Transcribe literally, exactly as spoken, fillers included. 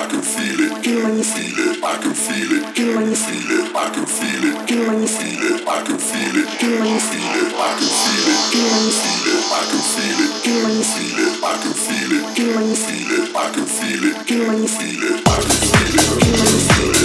can feel it, feel it, I can feel it, feel it, I can feel it, feel it, I can feel it, feel it, I can feel it, feel it, I can feel it, feel it, I can feel it, feel it, I can feel it, feel it, I can feel it, feel it.